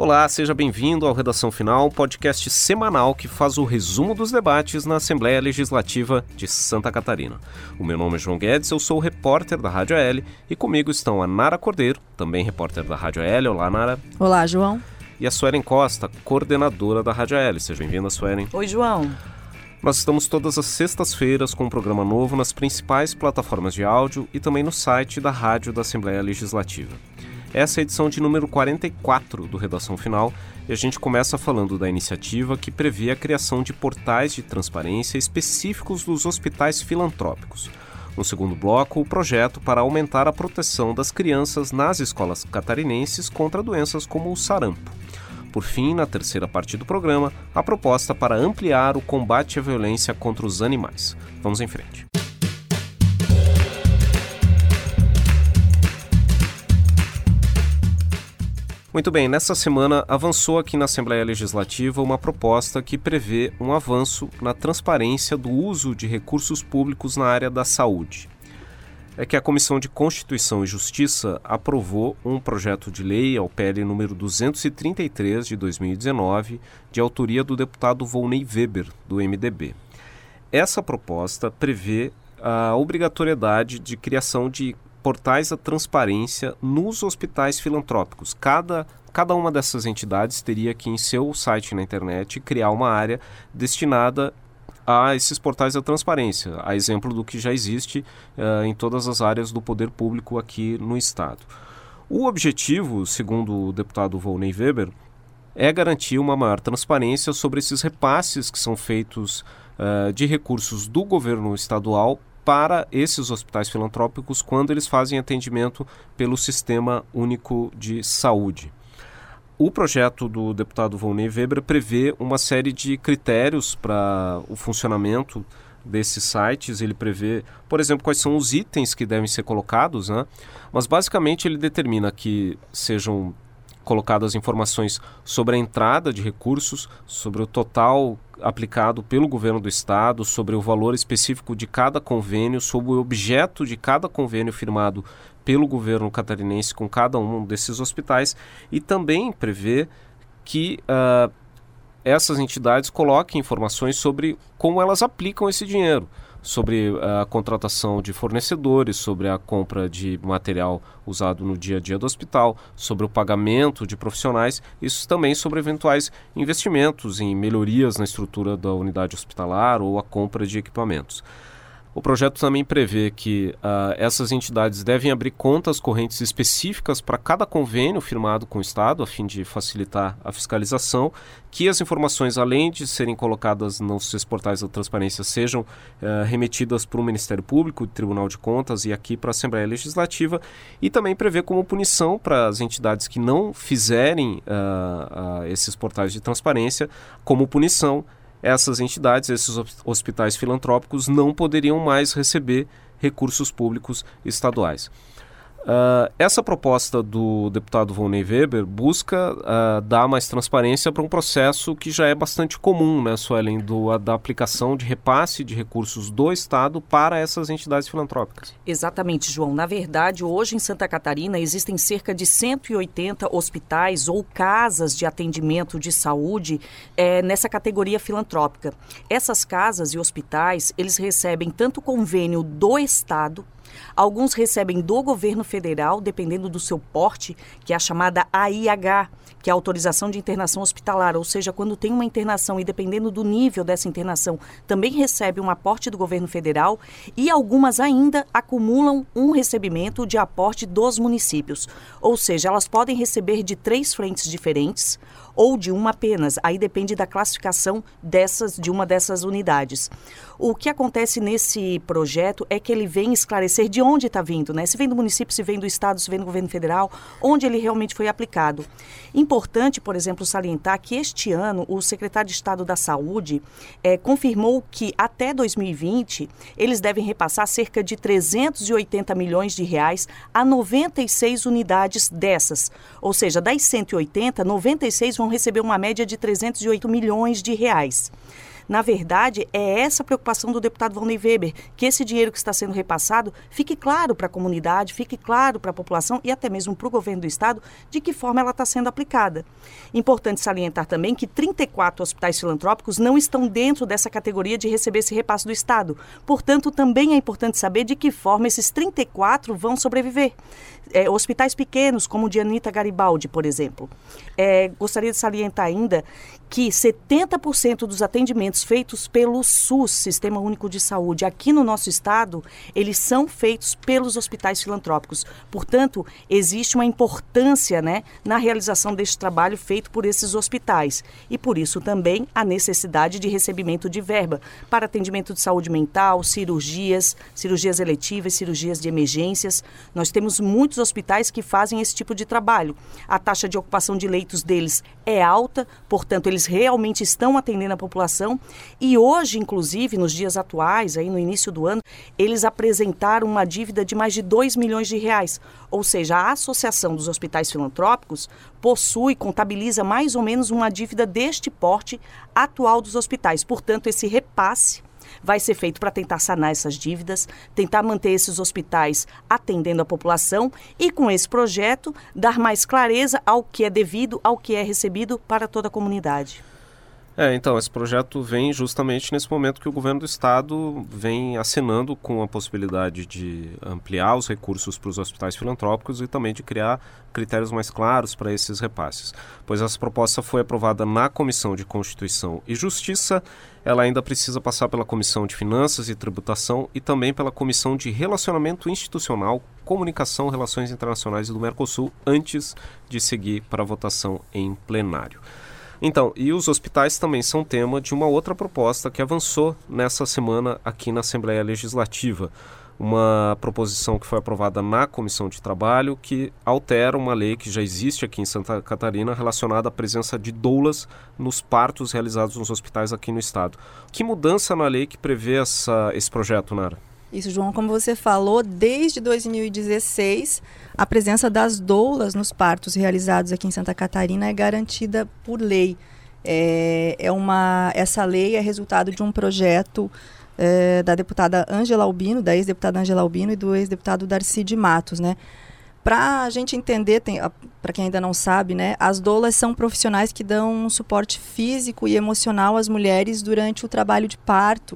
Olá, seja bem-vindo ao Redação Final, podcast semanal que faz o resumo dos debates na Assembleia Legislativa de Santa Catarina. O meu nome é João Guedes, eu sou o repórter da Rádio AL e comigo estão a Nara Cordeiro, também repórter da Rádio AL. Olá, Nara. Olá, João. E a Suelen Costa, coordenadora da Rádio AL. Seja bem-vinda, Suelen. Oi, João. Nós estamos todas as sextas-feiras com um programa novo nas principais plataformas de áudio e também no site da Rádio da Assembleia Legislativa. Essa é a edição de número 44 do Redação Final e a gente começa falando da iniciativa que prevê a criação de portais de transparência específicos dos hospitais filantrópicos. No segundo bloco, o projeto para aumentar a proteção das crianças nas escolas catarinenses contra doenças como o sarampo. Por fim, na terceira parte do programa, a proposta para ampliar o combate à violência contra os animais. Vamos em frente. Muito bem, nessa semana avançou aqui na Assembleia Legislativa uma proposta que prevê um avanço na transparência do uso de recursos públicos na área da saúde. É que a Comissão de Constituição e Justiça aprovou um projeto de lei ao PL número 233 de 2019, de autoria do deputado Volney Weber, do MDB. Essa proposta prevê a obrigatoriedade de criação de portais da transparência nos hospitais filantrópicos. Cada uma dessas entidades teria que, em seu site na internet, criar uma área destinada a esses portais da transparência, a exemplo do que já existe em todas as áreas do poder público aqui no Estado. O objetivo, segundo o deputado Volney Weber, é garantir uma maior transparência sobre esses repasses que são feitos de recursos do governo estadual para esses hospitais filantrópicos quando eles fazem atendimento pelo Sistema Único de Saúde. O projeto do deputado Volney Weber prevê uma série de critérios para o funcionamento desses sites. Ele prevê, por exemplo, quais são os itens que devem ser colocados, né? Mas basicamente ele determina que sejam colocadas informações sobre a entrada de recursos, sobre o total aplicado pelo governo do estado, sobre o valor específico de cada convênio, sobre o objeto de cada convênio firmado pelo governo catarinense com cada um desses hospitais e também prevê que essas entidades coloquem informações sobre como elas aplicam esse dinheiro, sobre a contratação de fornecedores, sobre a compra de material usado no dia a dia do hospital, sobre o pagamento de profissionais, isso também sobre eventuais investimentos em melhorias na estrutura da unidade hospitalar ou a compra de equipamentos. O projeto também prevê que essas entidades devem abrir contas correntes específicas para cada convênio firmado com o Estado, a fim de facilitar a fiscalização, que as informações, além de serem colocadas nos portais da transparência, sejam remetidas para o Ministério Público, o Tribunal de Contas e aqui para a Assembleia Legislativa, e também prevê como punição para as entidades que não fizerem esses portais de transparência, como punição, essas entidades, esses hospitais filantrópicos não poderiam mais receber recursos públicos estaduais. Essa proposta do deputado Volney Weber busca dar mais transparência para um processo que já é bastante comum, né, Suelen, da aplicação de repasse de recursos do Estado para essas entidades filantrópicas. Exatamente, João. Na verdade, hoje em Santa Catarina existem cerca de 180 hospitais ou casas de atendimento de saúde nessa categoria filantrópica. Essas casas e hospitais, eles recebem tanto convênio do Estado, alguns recebem do governo federal, dependendo do seu porte, que é a chamada AIH, que é a autorização de internação hospitalar, ou seja, quando tem uma internação e dependendo do nível dessa internação, também recebe um aporte do governo federal e algumas ainda acumulam um recebimento de aporte dos municípios, ou seja, elas podem receber de 3 frentes diferentes ou de uma apenas, aí depende da classificação de uma dessas unidades. O que acontece nesse projeto é que ele vem esclarecer de onde está vindo, né? Se vem do município, se vem do estado, se vem do governo federal, onde ele realmente foi aplicado. Importante, por exemplo, salientar que este ano o secretário de Estado da Saúde confirmou que até 2020 eles devem repassar cerca de 380 milhões de reais a 96 unidades dessas. Ou seja, das 180, 96 vão receber uma média de 308 milhões de reais. Na verdade, é essa preocupação do deputado Volney Weber, que esse dinheiro que está sendo repassado fique claro para a comunidade, fique claro para a população e até mesmo para o governo do estado de que forma ela está sendo aplicada. Importante salientar também que 34 hospitais filantrópicos não estão dentro dessa categoria de receber esse repasse do estado. Portanto, também é importante saber de que forma esses 34 vão sobreviver. Hospitais pequenos, como o de Anita Garibaldi, por exemplo. Gostaria de salientar ainda que 70% dos atendimentos feitos pelo SUS, Sistema Único de Saúde, aqui no nosso estado, eles são feitos pelos hospitais filantrópicos. Portanto, existe uma importância, né, na realização deste trabalho feito por esses hospitais. E por isso também a necessidade de recebimento de verba para atendimento de saúde mental, cirurgias eletivas, cirurgias de emergências. Nós temos muitos hospitais que fazem esse tipo de trabalho. A taxa de ocupação de leitos deles é alta, portanto, eles realmente estão atendendo a população. E hoje, inclusive, nos dias atuais, aí no início do ano, eles apresentaram uma dívida de mais de 2 milhões de reais. Ou seja, a Associação dos Hospitais Filantrópicos contabiliza mais ou menos uma dívida deste porte atual dos hospitais. Portanto, esse repasse vai ser feito para tentar sanar essas dívidas, tentar manter esses hospitais atendendo a população e, com esse projeto, dar mais clareza ao que é devido, ao que é recebido para toda a comunidade. Então, esse projeto vem justamente nesse momento que o governo do estado vem acenando com a possibilidade de ampliar os recursos para os hospitais filantrópicos e também de criar critérios mais claros para esses repasses. Pois essa proposta foi aprovada na Comissão de Constituição e Justiça, ela ainda precisa passar pela Comissão de Finanças e Tributação e também pela Comissão de Relacionamento Institucional, Comunicação, Relações Internacionais e do Mercosul, antes de seguir para a votação em plenário. Então, e os hospitais também são tema de uma outra proposta que avançou nessa semana aqui na Assembleia Legislativa. Uma proposição que foi aprovada na Comissão de Trabalho que altera uma lei que já existe aqui em Santa Catarina relacionada à presença de doulas nos partos realizados nos hospitais aqui no estado. Que mudança na lei que prevê esse projeto, Nara? Isso, João, como você falou, desde 2016, a presença das doulas nos partos realizados aqui em Santa Catarina é garantida por lei. Essa lei é resultado de um projeto da deputada Ângela Albino, da ex-deputada Ângela Albino e do ex-deputado Darcy de Matos, né? Para a gente entender, para quem ainda não sabe, né, as doulas são profissionais que dão um suporte físico e emocional às mulheres durante o trabalho de parto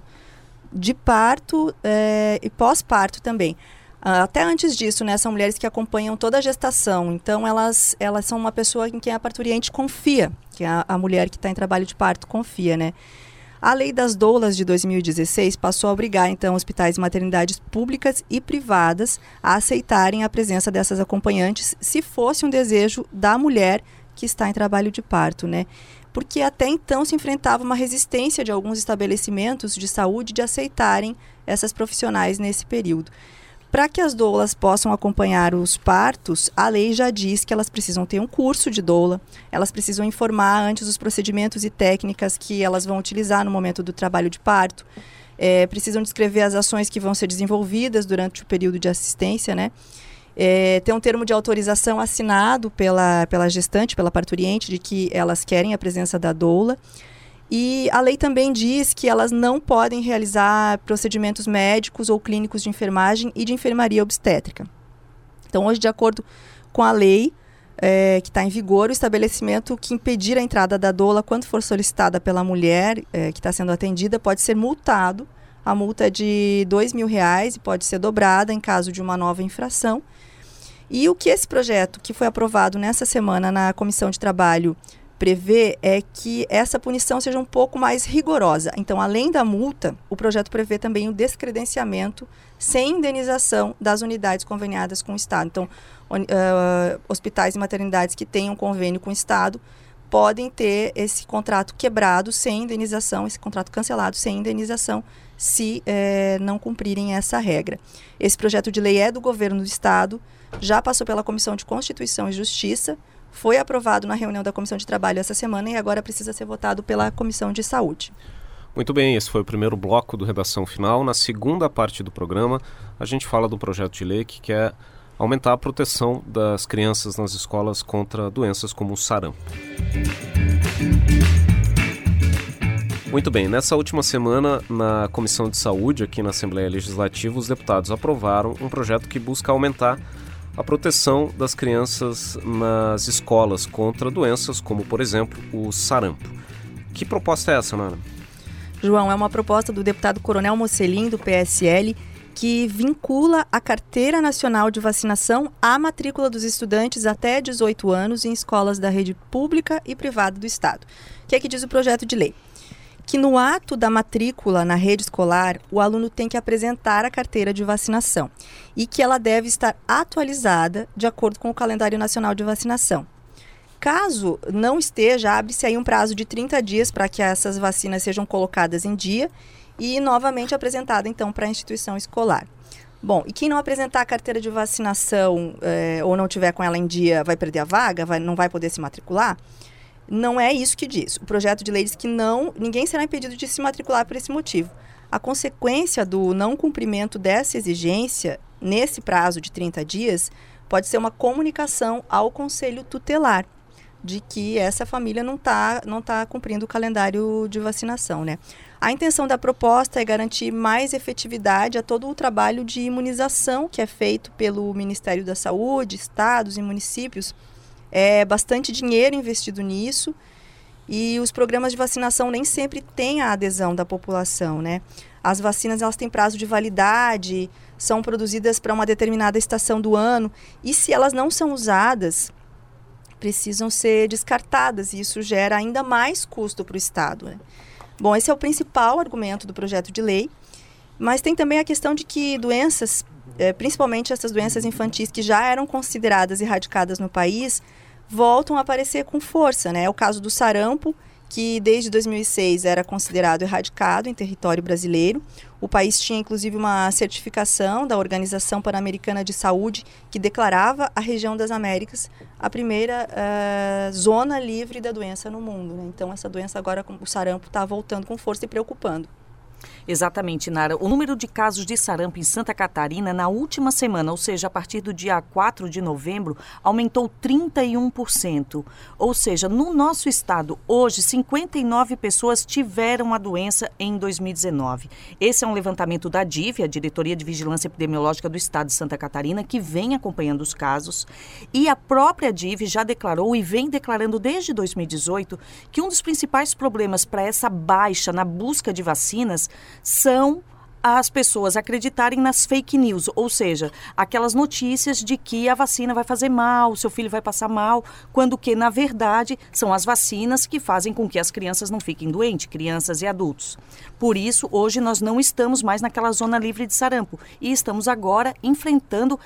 e pós-parto também. Até antes disso, né, são mulheres que acompanham toda a gestação, então elas são uma pessoa em quem a parturiente confia, que a mulher que está em trabalho de parto confia, né? A Lei das Doulas de 2016 passou a obrigar, então, hospitais e maternidades públicas e privadas a aceitarem a presença dessas acompanhantes se fosse um desejo da mulher que está em trabalho de parto, né? Porque até então se enfrentava uma resistência de alguns estabelecimentos de saúde de aceitarem essas profissionais nesse período. Para que as doulas possam acompanhar os partos, a lei já diz que elas precisam ter um curso de doula, elas precisam informar antes os procedimentos e técnicas que elas vão utilizar no momento do trabalho de parto, precisam descrever as ações que vão ser desenvolvidas durante o período de assistência, né? Ter um termo de autorização assinado pela gestante, pela parturiente, de que elas querem a presença da doula. E a lei também diz que elas não podem realizar procedimentos médicos ou clínicos de enfermagem e de enfermaria obstétrica. Então, hoje, de acordo com a lei que está em vigor, o estabelecimento que impedir a entrada da doula quando for solicitada pela mulher que está sendo atendida pode ser multado. A multa é de R$ 2.000 e pode ser dobrada em caso de uma nova infração. E o que esse projeto, que foi aprovado nessa semana na Comissão de Trabalho, prevê é que essa punição seja um pouco mais rigorosa. Então, além da multa, o projeto prevê também o descredenciamento sem indenização das unidades conveniadas com o Estado. Então, hospitais e maternidades que tenham convênio com o Estado podem ter esse contrato quebrado sem indenização, esse contrato cancelado sem indenização, se não cumprirem essa regra. Esse projeto de lei é do governo do Estado, já passou pela Comissão de Constituição e Justiça, foi aprovado na reunião da Comissão de Trabalho essa semana e agora precisa ser votado pela Comissão de Saúde. Muito bem, esse foi o primeiro bloco do Redação Final. Na segunda parte do programa, a gente fala do projeto de lei que quer aumentar a proteção das crianças nas escolas contra doenças como o sarampo. Muito bem, nessa última semana, na Comissão de Saúde, aqui na Assembleia Legislativa, os deputados aprovaram um projeto que busca aumentar a proteção das crianças nas escolas contra doenças como, por exemplo, o sarampo. Que proposta é essa, Nara? João, é uma proposta do deputado Coronel Mocelin, do PSL, que vincula a Carteira Nacional de Vacinação à matrícula dos estudantes até 18 anos em escolas da rede pública e privada do Estado. O que é que diz o projeto de lei? Que no ato da matrícula na rede escolar, o aluno tem que apresentar a carteira de vacinação e que ela deve estar atualizada de acordo com o calendário nacional de vacinação. Caso não esteja, abre-se aí um prazo de 30 dias para que essas vacinas sejam colocadas em dia e novamente apresentada então para a instituição escolar. Bom, e quem não apresentar a carteira de vacinação ou não tiver com ela em dia vai perder a vaga, não vai poder se matricular? Não é isso que diz. O projeto de lei diz que ninguém será impedido de se matricular por esse motivo. A consequência do não cumprimento dessa exigência, nesse prazo de 30 dias, pode ser uma comunicação ao Conselho Tutelar de que essa família não tá cumprindo o calendário de vacinação, né? A intenção da proposta é garantir mais efetividade a todo o trabalho de imunização que é feito pelo Ministério da Saúde, estados e municípios. É bastante dinheiro investido nisso e os programas de vacinação nem sempre têm a adesão da população, né? As vacinas elas têm prazo de validade, são produzidas para uma determinada estação do ano e se elas não são usadas, precisam ser descartadas e isso gera ainda mais custo para o Estado, né? Bom, esse é o principal argumento do projeto de lei, mas tem também a questão de que doenças, principalmente essas doenças infantis que já eram consideradas erradicadas no país, voltam a aparecer com força, né? É o caso do sarampo, que desde 2006 era considerado erradicado em território brasileiro. O país tinha inclusive uma certificação da Organização Pan-Americana de Saúde que declarava a região das Américas a primeira zona livre da doença no mundo, né? Então essa doença agora, o sarampo, está voltando com força e preocupando. Exatamente, Nara. O número de casos de sarampo em Santa Catarina na última semana, ou seja, a partir do dia 4 de novembro, aumentou 31%. Ou seja, no nosso estado, hoje, 59 pessoas tiveram a doença em 2019. Esse é um levantamento da DIV, a Diretoria de Vigilância Epidemiológica do Estado de Santa Catarina, que vem acompanhando os casos. E a própria DIV já declarou e vem declarando desde 2018 que um dos principais problemas para essa baixa na busca de vacinas são as pessoas acreditarem nas fake news, ou seja, aquelas notícias de que a vacina vai fazer mal, o seu filho vai passar mal, quando que, na verdade, são as vacinas que fazem com que as crianças não fiquem doentes, crianças e adultos. Por isso, hoje nós não estamos mais naquela zona livre de sarampo e estamos agora enfrentando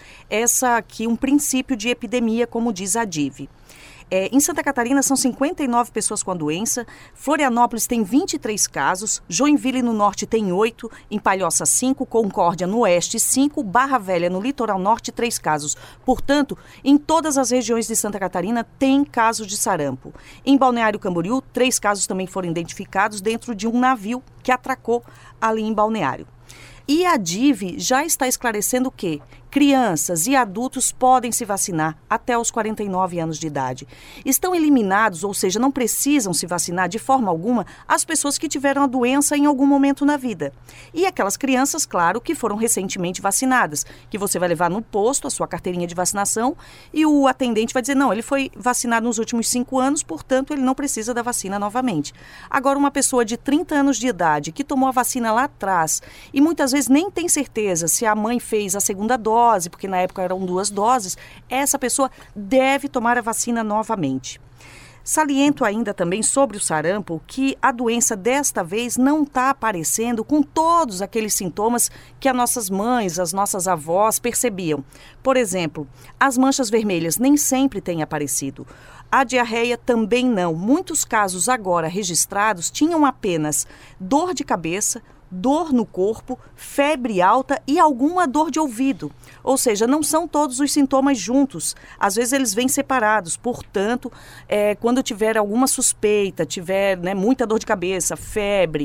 um princípio de epidemia, como diz a DIV. Em Santa Catarina são 59 pessoas com a doença, Florianópolis tem 23 casos, Joinville no norte tem 8, em Palhoça 5, Concórdia no oeste 5, Barra Velha no litoral norte 3 casos. Portanto, em todas as regiões de Santa Catarina tem casos de sarampo. Em Balneário Camboriú, 3 casos também foram identificados dentro de um navio que atracou ali em Balneário. E a DIV já está esclarecendo que crianças e adultos podem se vacinar até os 49 anos de idade. Estão eliminados, ou seja, não precisam se vacinar de forma alguma, as pessoas que tiveram a doença em algum momento na vida. E aquelas crianças, claro, que foram recentemente vacinadas, que você vai levar no posto a sua carteirinha de vacinação e o atendente vai dizer, não, ele foi vacinado nos últimos 5 anos, portanto, ele não precisa da vacina novamente. Agora, uma pessoa de 30 anos de idade que tomou a vacina lá atrás e muitas vezes nem tem certeza se a mãe fez a segunda dose, porque na época eram 2 doses, essa pessoa deve tomar a vacina novamente. Saliento ainda também sobre o sarampo que a doença desta vez não está aparecendo com todos aqueles sintomas que as nossas mães, as nossas avós percebiam. Por exemplo, as manchas vermelhas nem sempre têm aparecido. A diarreia também não. Muitos casos agora registrados tinham apenas dor de cabeça, dor no corpo, febre alta e alguma dor de ouvido. Ou seja, não são todos os sintomas juntos. Às vezes eles vêm separados. Portanto, quando tiver alguma suspeita, tiver muita dor de cabeça, febre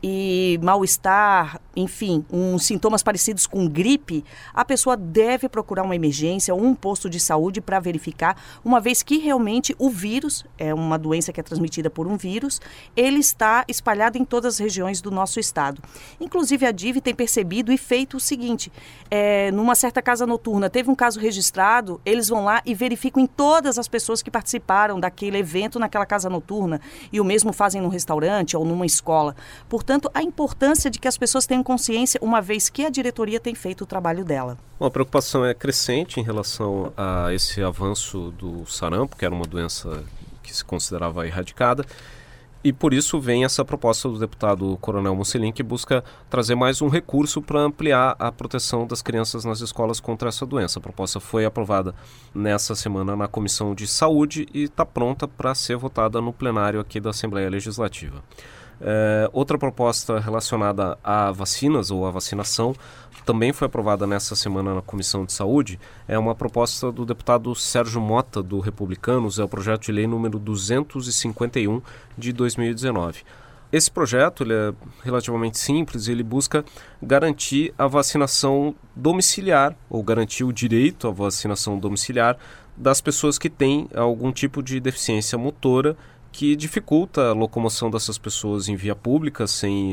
e mal-estar, enfim, sintomas parecidos com gripe, a pessoa deve procurar uma emergência ou um posto de saúde para verificar, uma vez que realmente o vírus, é uma doença que é transmitida por um vírus, ele está espalhado em todas as regiões do nosso estado. Inclusive a DIV tem percebido e feito o seguinte, numa certa casa noturna, teve um caso registrado, eles vão lá e verificam em todas as pessoas que participaram daquele evento naquela casa noturna, e o mesmo fazem num restaurante ou numa escola. Portanto, a importância de que as pessoas tenham consciência, uma vez que a diretoria tem feito o trabalho dela. Bom, a preocupação é crescente em relação a esse avanço do sarampo, que era uma doença que se considerava erradicada, e por isso vem essa proposta do deputado Coronel Mussolini, que busca trazer mais um recurso para ampliar a proteção das crianças nas escolas contra essa doença. A proposta foi aprovada nessa semana na Comissão de Saúde e está pronta para ser votada no plenário aqui da Assembleia Legislativa. Outra proposta relacionada a vacinas ou a vacinação também foi aprovada nessa semana na Comissão de Saúde. É uma proposta do deputado Sérgio Mota, do Republicanos, é o projeto de lei número 251 de 2019. Esse projeto ele é relativamente simples, ele busca garantir a vacinação domiciliar, ou garantir o direito à vacinação domiciliar das pessoas que têm algum tipo de deficiência motora que dificulta a locomoção dessas pessoas em via pública,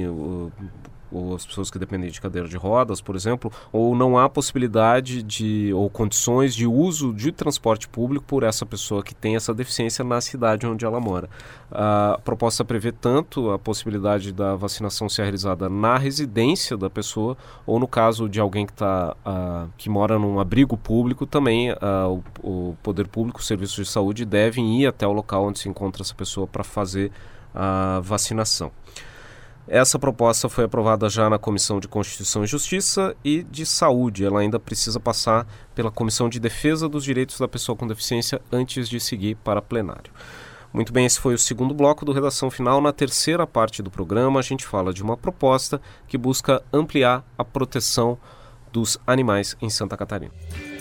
ou as pessoas que dependem de cadeira de rodas, por exemplo, ou não há possibilidade ou condições de uso de transporte público por essa pessoa que tem essa deficiência na cidade onde ela mora. A proposta prevê tanto a possibilidade da vacinação ser realizada na residência da pessoa, ou no caso de alguém que mora num abrigo público, também o poder público, os serviços de saúde devem ir até o local onde se encontra essa pessoa para fazer a vacinação. Essa proposta foi aprovada já na Comissão de Constituição e Justiça e de Saúde. Ela ainda precisa passar pela Comissão de Defesa dos Direitos da Pessoa com Deficiência antes de seguir para plenário. Muito bem, esse foi o segundo bloco do Redação Final. Na terceira parte do programa, a gente fala de uma proposta que busca ampliar a proteção dos animais em Santa Catarina.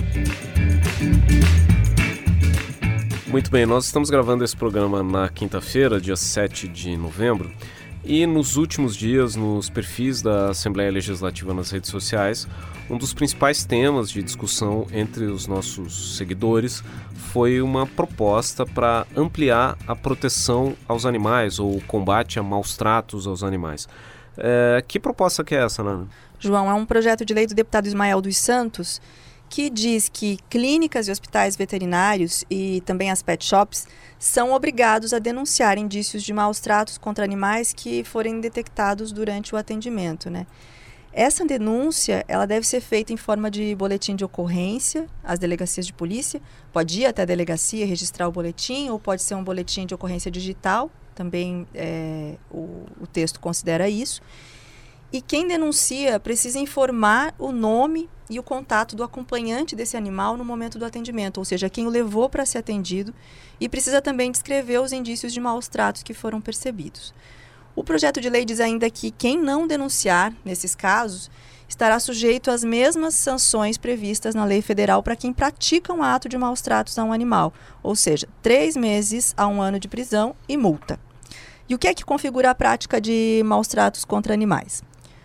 Muito bem, nós estamos gravando esse programa na quinta-feira, dia 7 de novembro. E nos últimos dias, nos perfis da Assembleia Legislativa nas redes sociais, um dos principais temas de discussão entre os nossos seguidores foi uma proposta para ampliar a proteção aos animais ou o combate a maus tratos aos animais. Que proposta que é essa, Nana? João, é um projeto de lei do deputado Ismael dos Santos que diz que clínicas e hospitais veterinários e também as pet shops são obrigados a denunciar indícios de maus tratos contra animais que forem detectados durante o atendimento, né? Essa denúncia, ela deve ser feita em forma de boletim de ocorrência às delegacias de polícia. Pode ir até a delegacia registrar o boletim, ou pode ser um boletim de ocorrência digital, também o texto considera isso. E quem denuncia precisa informar o nome e o contato do acompanhante desse animal no momento do atendimento, ou seja, quem o levou para ser atendido, e precisa também descrever os indícios de maus tratos que foram percebidos. O projeto de lei diz ainda que quem não denunciar, nesses casos, estará sujeito às mesmas sanções previstas na lei federal para quem pratica um ato de maus tratos a um animal, ou seja, 3 meses a 1 ano de prisão e multa. E o que é que configura a prática de maus tratos contra animais?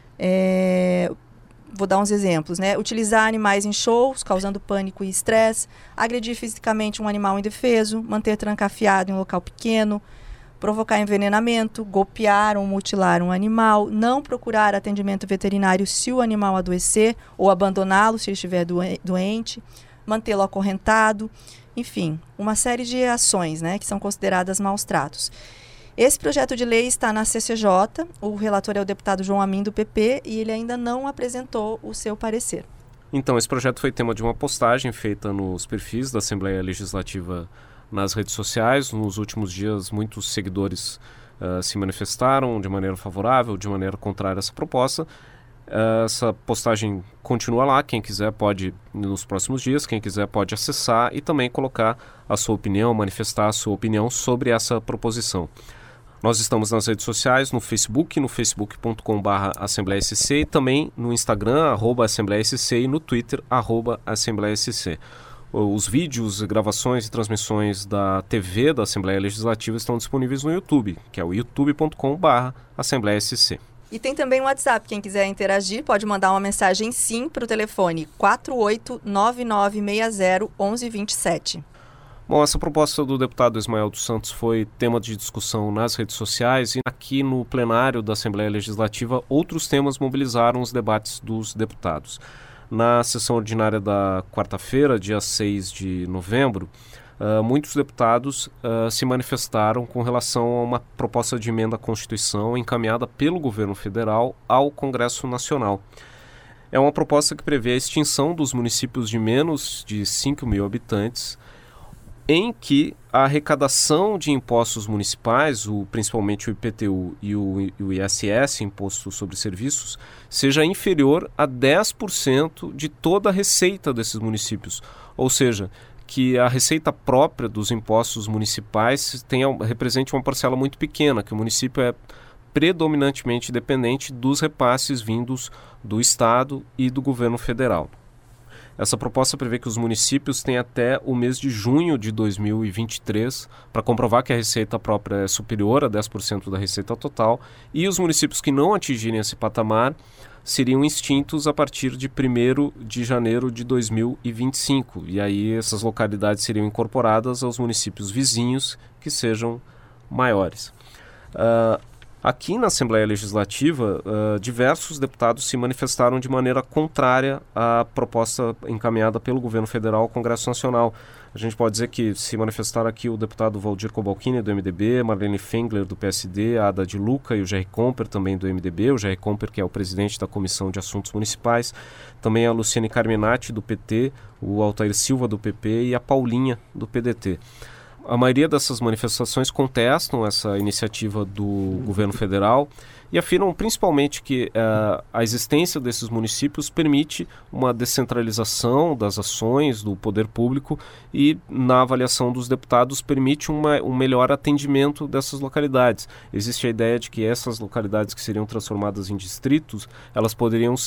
Vou dar uns exemplos, né? Utilizar animais em shows, causando pânico e estresse, agredir fisicamente um animal indefeso, manter trancafiado em um local pequeno, provocar envenenamento, golpear ou mutilar um animal, não procurar atendimento veterinário se o animal adoecer ou abandoná-lo se ele estiver doente, mantê-lo acorrentado, enfim, uma série de ações, né, que são consideradas maus tratos. Esse projeto de lei está na CCJ, o relator é o deputado João Amin, do PP, e ele ainda não apresentou o seu parecer. Então, esse projeto foi tema de uma postagem feita nos perfis da Assembleia Legislativa nas redes sociais. Nos últimos dias, muitos seguidores se manifestaram de maneira favorável, de maneira contrária a essa proposta. Essa postagem continua lá, quem quiser pode, nos próximos dias, quem quiser pode acessar e também colocar a sua opinião, manifestar a sua opinião sobre essa proposição. Nós estamos nas redes sociais, no Facebook, no facebook.com/AssembleiaSC e também no Instagram, @AssembleiaSC e no Twitter, @AssembleiaSC. Os vídeos, gravações e transmissões da TV da Assembleia Legislativa estão disponíveis no YouTube, que é o youtube.com/AssembleiaSC. E tem também o WhatsApp, quem quiser interagir pode mandar uma mensagem sim para o telefone 4899601127. Bom, essa proposta do deputado Ismael dos Santos foi tema de discussão nas redes sociais e aqui no plenário da Assembleia Legislativa outros temas mobilizaram os debates dos deputados. Na sessão ordinária da quarta-feira, dia 6 de novembro, muitos deputados se manifestaram com relação a uma proposta de emenda à Constituição encaminhada pelo governo federal ao Congresso Nacional. É uma proposta que prevê a extinção dos municípios de menos de 5 mil habitantes, em que a arrecadação de impostos municipais, principalmente o IPTU e o ISS, Imposto sobre Serviços, seja inferior a 10% de toda a receita desses municípios. Ou seja, que a receita própria dos impostos municipais represente uma parcela muito pequena, que o município é predominantemente dependente dos repasses vindos do Estado e do governo federal. Essa proposta prevê que os municípios têm até o mês de junho de 2023 para comprovar que a receita própria é superior a 10% da receita total e os municípios que não atingirem esse patamar seriam extintos a partir de 1º de janeiro de 2025. E aí essas localidades seriam incorporadas aos municípios vizinhos que sejam maiores. Aqui na Assembleia Legislativa, diversos deputados se manifestaram de maneira contrária à proposta encaminhada pelo governo federal ao Congresso Nacional. A gente pode dizer que se manifestaram aqui o deputado Valdir Cobalcini, do MDB, Marlene Fengler, do PSD, a Ada de Luca e o Jerry Comper, também do MDB, o Jerry Comper, que é o presidente da Comissão de Assuntos Municipais, também a Luciane Carminati, do PT, o Altair Silva, do PP e a Paulinha, do PDT. A maioria dessas manifestações contestam essa iniciativa do governo federal e afirmam principalmente que a existência desses municípios permite uma descentralização das ações do poder público e, na avaliação dos deputados, permite um melhor atendimento dessas localidades. Existe a ideia de que essas localidades que seriam transformadas em distritos, elas poderiam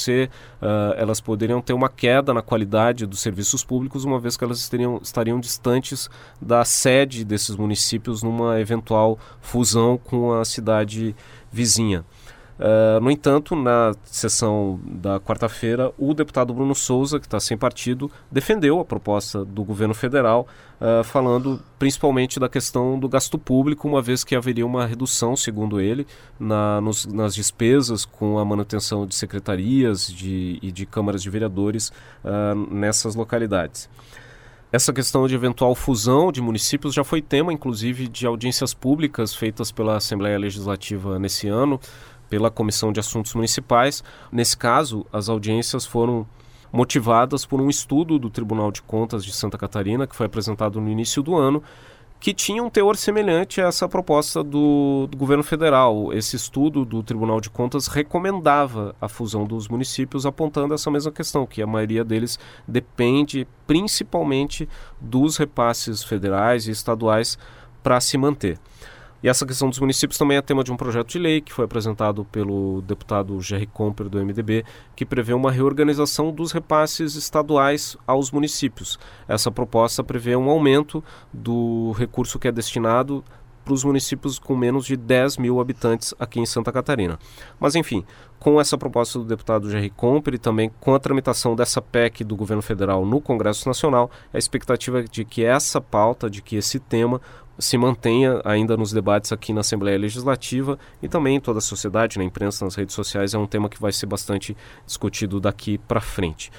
ter uma queda na qualidade dos serviços públicos, uma vez que elas estariam distantes da sede desses municípios numa eventual fusão com a cidade vizinha. No entanto, na sessão da quarta-feira, o deputado Bruno Souza, que está sem partido, defendeu a proposta do governo federal, falando principalmente da questão do gasto público, uma vez que haveria uma redução, segundo ele, nas despesas com a manutenção de secretarias e de câmaras de vereadores nessas localidades. Essa questão de eventual fusão de municípios já foi tema, inclusive, de audiências públicas feitas pela Assembleia Legislativa nesse ano, pela Comissão de Assuntos Municipais. Nesse caso, as audiências foram motivadas por um estudo do Tribunal de Contas de Santa Catarina, que foi apresentado no início do ano, que tinha um teor semelhante a essa proposta do governo federal. Esse estudo do Tribunal de Contas recomendava a fusão dos municípios, apontando essa mesma questão, que a maioria deles depende principalmente dos repasses federais e estaduais para se manter. E essa questão dos municípios também é tema de um projeto de lei que foi apresentado pelo deputado Jerry Comper, do MDB, que prevê uma reorganização dos repasses estaduais aos municípios. Essa proposta prevê um aumento do recurso que é destinado para os municípios com menos de 10 mil habitantes aqui em Santa Catarina. Mas, enfim, com essa proposta do deputado Jerry Comper e também com a tramitação dessa PEC do governo federal no Congresso Nacional, a expectativa é de que essa pauta, de que esse tema se mantenha ainda nos debates aqui na Assembleia Legislativa e também em toda a sociedade, na imprensa, nas redes sociais. É um tema que vai ser bastante discutido daqui para frente.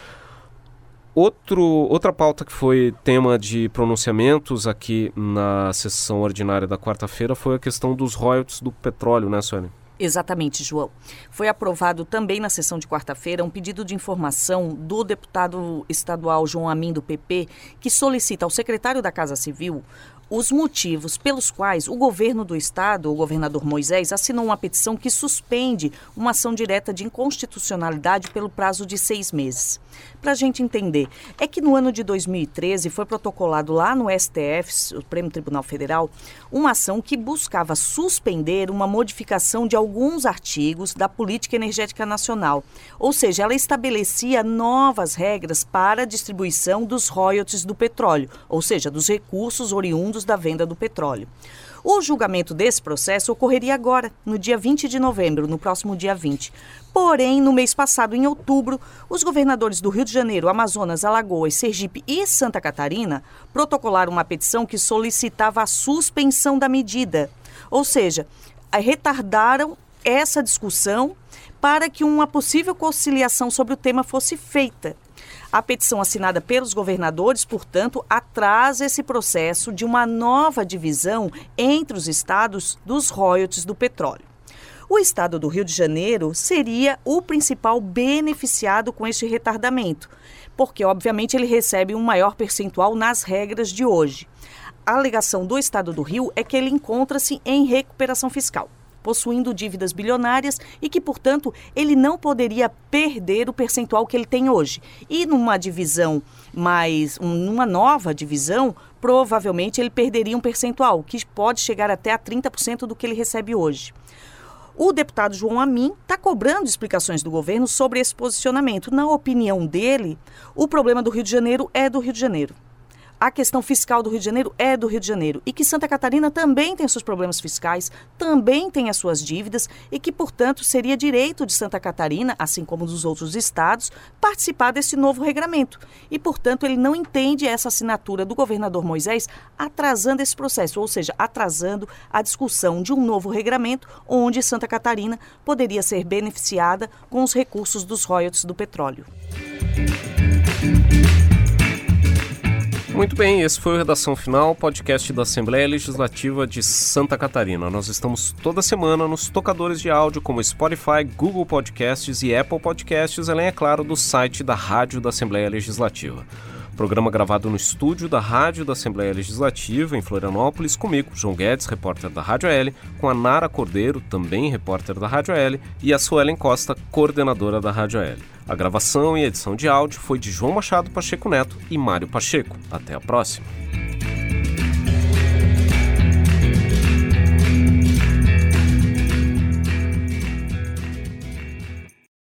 Outra pauta que foi tema de pronunciamentos aqui na sessão ordinária da quarta-feira foi a questão dos royalties do petróleo, né, Sueli? Exatamente, João. Foi aprovado também na sessão de quarta-feira um pedido de informação do deputado estadual João Amin, do PP, que solicita ao secretário da Casa Civil os motivos pelos quais o governo do estado, o governador Moisés, assinou uma petição que suspende uma ação direta de inconstitucionalidade pelo prazo de 6 meses. Para a gente entender, é que no ano de 2013 foi protocolado lá no STF, Supremo Tribunal Federal, uma ação que buscava suspender uma modificação de alguns artigos da Política Energética Nacional. Ou seja, ela estabelecia novas regras para a distribuição dos royalties do petróleo, ou seja, dos recursos oriundos da venda do petróleo. O julgamento desse processo ocorreria agora, no dia 20 de novembro, no próximo dia 20. Porém, no mês passado, em outubro, os governadores do Rio de Janeiro, Amazonas, Alagoas, Sergipe e Santa Catarina protocolaram uma petição que solicitava a suspensão da medida. Ou seja, retardaram essa discussão para que uma possível conciliação sobre o tema fosse feita. A petição assinada pelos governadores, portanto, atrasa esse processo de uma nova divisão entre os estados dos royalties do petróleo. O estado do Rio de Janeiro seria o principal beneficiado com este retardamento, porque, obviamente, ele recebe um maior percentual nas regras de hoje. A alegação do estado do Rio é que ele encontra-se em recuperação fiscal, possuindo dívidas bilionárias e que, portanto, ele não poderia perder o percentual que ele tem hoje. E numa nova divisão, provavelmente ele perderia um percentual, que pode chegar até a 30% do que ele recebe hoje. O deputado João Amin está cobrando explicações do governo sobre esse posicionamento. Na opinião dele, o problema do Rio de Janeiro é do Rio de Janeiro. A questão fiscal do Rio de Janeiro é do Rio de Janeiro e que Santa Catarina também tem seus problemas fiscais, também tem as suas dívidas e que, portanto, seria direito de Santa Catarina, assim como dos outros estados, participar desse novo regramento. E, portanto, ele não entende essa assinatura do governador Moisés atrasando esse processo, ou seja, atrasando a discussão de um novo regramento onde Santa Catarina poderia ser beneficiada com os recursos dos royalties do petróleo. Muito bem, esse foi o Redação Final, podcast da Assembleia Legislativa de Santa Catarina. Nós estamos toda semana nos tocadores de áudio como Spotify, Google Podcasts e Apple Podcasts, além, é claro, do site da Rádio da Assembleia Legislativa. Programa gravado no estúdio da Rádio da Assembleia Legislativa, em Florianópolis, comigo, João Guedes, repórter da Rádio AL, com a Nara Cordeiro, também repórter da Rádio AL, e a Suelen Costa, coordenadora da Rádio AL. A gravação e edição de áudio foi de João Machado Pacheco Neto e Mário Pacheco. Até a próxima.